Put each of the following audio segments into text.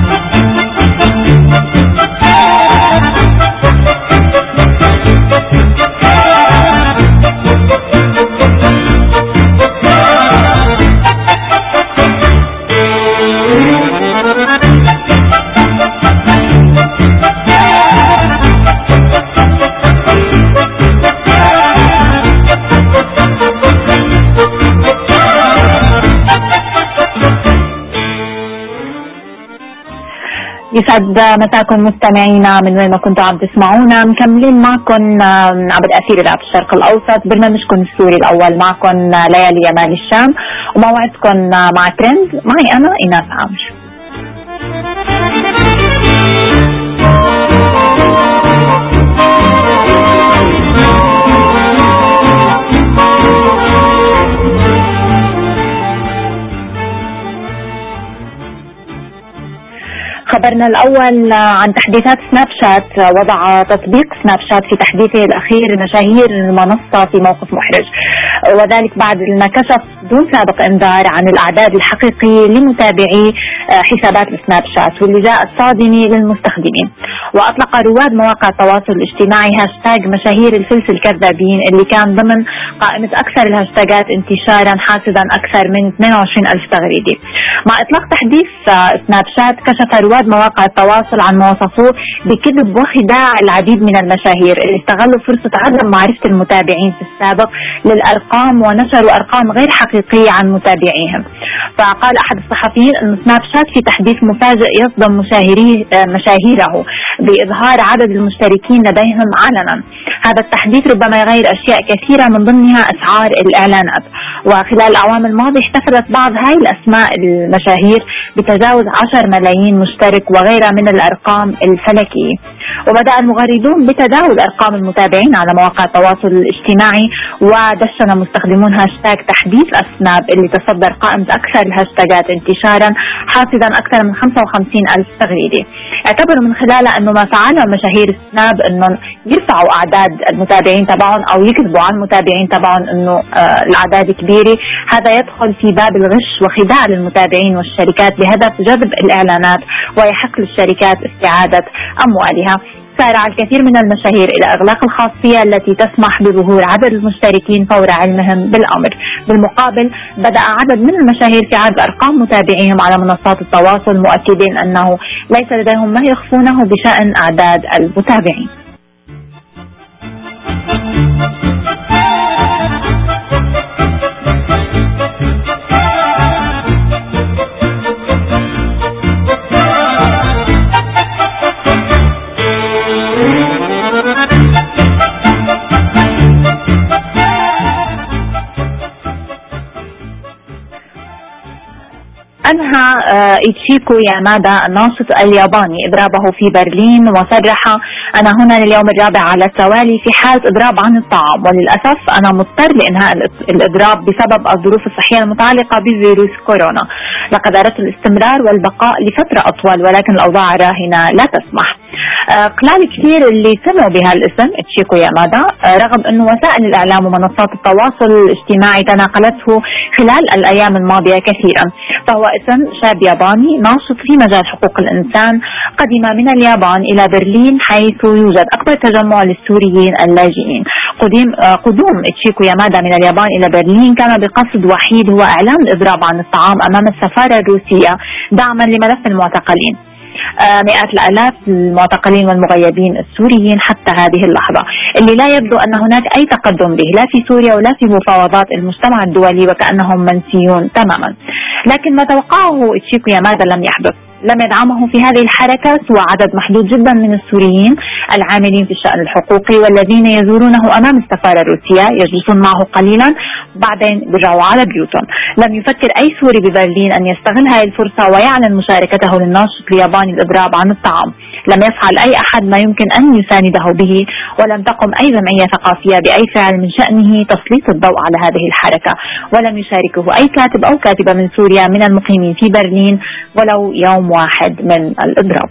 يسعد مساكم مستمعينا من وين ما كنتوا عم تسمعونا. مكملين معكم عبر أثير إذاعة الشرق الأوسط برنامجكم السوري الأول. معكم ليالي يمال الشام وموعدكم مع ترند معي أنا إيناس عامر. خبرنا الأول عن تحديثات سناب شات. وضع تطبيق سناب شات في تحديثه الأخير مشاهير المنصة في موقف محرج، وذلك بعد ما كشف دون سابق انذار عن الأعداد الحقيقي لمتابعي حسابات السناب شات، واللي جاءت صادمة للمستخدمين. وأطلق رواد مواقع التواصل الاجتماعي هاشتاج مشاهير الفلس الكذابين، اللي كان ضمن قائمة أكثر الهاشتاجات انتشارا حاسدا أكثر من 22,000 تغريدة. مع إطلاق تحديث سناب شات كشف رواد مواقع التواصل عن ما وصفوه بكذب وخداع العديد من المشاهير اللي استغلوا فرصة عدم معرفة المتابعين في السابق للأرقام ونشروا أرقام غير حقيقية عن متابعيهم. فقال أحد الصحفيين أن سناب شات في تحديث مفاجئ يصدم مشاهيره بإظهار عدد المشتركين لديهم علنا. هذا التحديث ربما يغير أشياء كثيرة من ضمنها أسعار الإعلانات. وخلال الأعوام الماضية احتفلت بعض هاي الأسماء المشاهير بتجاوز 10 ملايين مشترك وغيرها من الأرقام الفلكية. وبدأ المغردون بتداول أرقام المتابعين على مواقع التواصل الاجتماعي، ودشن مستخدمون هاشتاج تحديث السناب اللي تصدر قائمة أكثر الهاشتاجات انتشارا حاصدا أكثر من 55,000 تغريدة. اعتبروا من خلالها أنه ما فعله مشاهير السناب أنهم يرفعوا أعداد المتابعين تبعهم أو يكذبوا عن المتابعين تبعهم أنه الأعداد كبيرة. هذا يدخل في باب الغش وخداع للمتابعين والشركات بهدف جذب الإعلانات، ويحق للشركات استعادة أموالها. سارع الكثير من المشاهير إلى إغلاق الخاصية التي تسمح بظهور عدد المشتركين فور علمهم بالأمر. بالمقابل بدأ عدد من المشاهير في عرض أرقام متابعيهم على منصات التواصل، مؤكدين أنه ليس لديهم ما يخفونه بشأن أعداد المتابعين. أنهى إيتشيكو يامادا الناشط الياباني إضرابه في برلين، وصرح: أنا هنا لليوم الرابع على التوالي في حالة إضراب عن الطعام، وللأسف أنا مضطر لإنهاء الإضراب بسبب الظروف الصحية المتعلقة بفيروس كورونا. لقد أردت الاستمرار والبقاء لفترة أطول، ولكن الأوضاع الراهنة لا تسمح. قلال كثير اللي سمعوا بهالاسم إيتشيكو يامادا، رغم أنه وسائل الإعلام ومنصات التواصل الاجتماعي تناقلته خلال الأيام الماضية كثيرا. فهو اسم شاب ياباني ناشط في مجال حقوق الإنسان، قدم من اليابان إلى برلين حيث يوجد أكبر تجمع للسوريين اللاجئين. قدوم إيتشيكو يامادا من اليابان إلى برلين كان بقصد وحيد، هو إعلان الإضراب عن الطعام أمام السفارة الروسية دعما لملف المعتقلين. مئات الآلاف المعتقلين والمغيبين السوريين حتى هذه اللحظة، اللي لا يبدو أن هناك أي تقدم به لا في سوريا ولا في مفاوضات المجتمع الدولي، وكأنهم منسيون تماما. لكن ما توقعه إيتشيكو يامادا لم يحدث. لم يدعمه في هذه الحركة سوى عدد محدود جدا من السوريين العاملين في الشأن الحقوقي، والذين يزورونه أمام السفارة الروسية، يجلسون معه قليلا بعدين بيرجعوا على بيوتهم. لم يفكر أي سوري ببرلين أن يستغل هذه الفرصة ويعلن مشاركته للناشط الياباني الإضراب عن الطعام. لم يفعل أي أحد ما يمكن أن يسانده به، ولم تقم أي جمعية ثقافية بأي فعل من شأنه تسليط الضوء على هذه الحركة، ولم يشاركه أي كاتب أو كاتبة من سوريا من المقيمين في برلين ولو يوم واحد من الإضراب.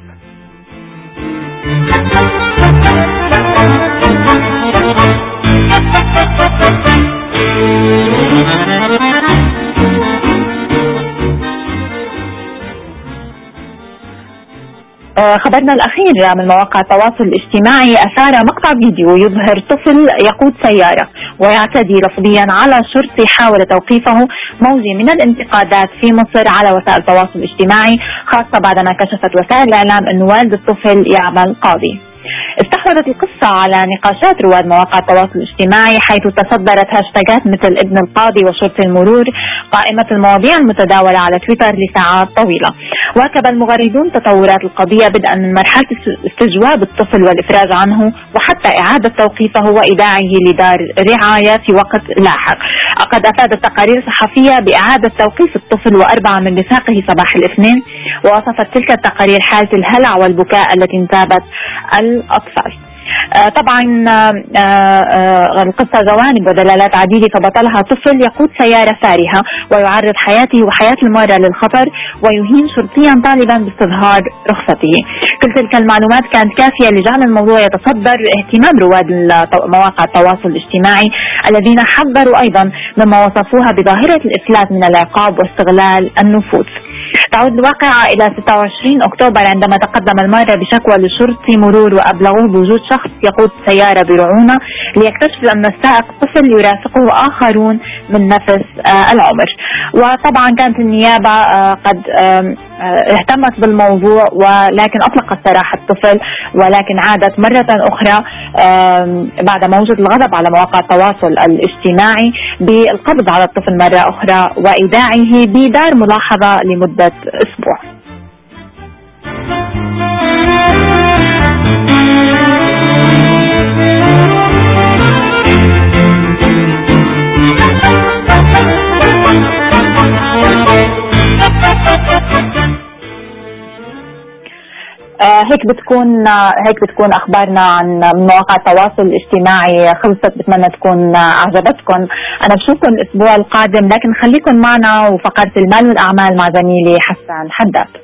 خبرنا الأخير من مواقع التواصل الاجتماعي أثار مقطع فيديو يظهر طفل يقود سيارة ويعتدي لفظيا على شرطي حاول توقيفه، موج من الانتقادات في مصر على وسائل التواصل الاجتماعي، خاصة بعدما كشفت وسائل الإعلام أن والد الطفل يعمل قاضي. استحوذت القصة على نقاشات رواد مواقع التواصل الاجتماعي، حيث تصدرت هاشتاجات مثل ابن القاضي وشرطي المرور قائمة المواضيع المتداولة على تويتر لساعات طويلة. واكب المغردون تطورات القضية بدءا من مرحلة استجواب الطفل والإفراج عنه وحتى إعادة توقيفه وإيداعه لدار رعاية في وقت لاحق. قد أفادت تقارير صحفية بإعادة توقيف الطفل وأربعة من رفاقه صباح الاثنين، ووصفت تلك التقارير حالة الهلع والبكاء التي انتابت الأطفال. طبعا القصة جوانب ودلالات عديدة، فبطلها طفل يقود سيارة فارهة ويعرض حياته وحياة المارة للخطر ويهين شرطيا طالبا باستظهار رخصته. كل تلك المعلومات كانت كافية لجعل الموضوع يتصدر اهتمام رواد مواقع التواصل الاجتماعي الذين حذروا أيضا مما وصفوها بظاهرة الإفلات من العقاب واستغلال النفوذ. تعود الواقعة إلى 26 أكتوبر عندما تقدم المارة بشكوى لشرطي مرور وأبلغوه بوجود شخص يقود سيارة برعونة، ليكتشف أن السائق طفل يرافقه آخرون من نفس العمر. وطبعا كانت النيابة قد اهتمت بالموضوع، ولكن أطلقت سراح الطفل، ولكن عادت مرة أخرى بعد ما وجد الغضب على مواقع التواصل الاجتماعي بالقبض على الطفل مرة أخرى وإيداعه بدار ملاحظة لمدة أسبوع. هيك بتكون اخبارنا عن مواقع التواصل الاجتماعي خلصت. بتمنى تكون اعجبتكم. انا بشوفكم الاسبوع القادم، لكن خليكم معنا وفقرة المال والاعمال مع زميلي حسن حداد.